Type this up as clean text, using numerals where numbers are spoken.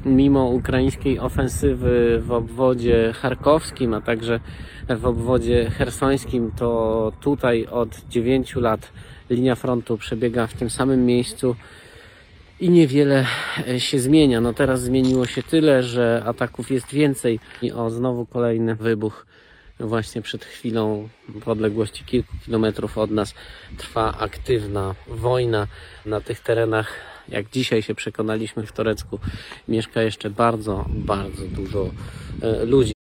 mimo ukraińskiej ofensywy w obwodzie charkowskim, a także w obwodzie chersońskim, to tutaj od 9 lat linia frontu przebiega w tym samym miejscu i niewiele się zmienia. No teraz zmieniło się tyle, że ataków jest więcej i znowu kolejny wybuch. Właśnie przed chwilą w odległości kilku kilometrów od nas trwa aktywna wojna. Na tych terenach, jak dzisiaj się przekonaliśmy w Torecku, mieszka jeszcze bardzo, bardzo dużo ludzi.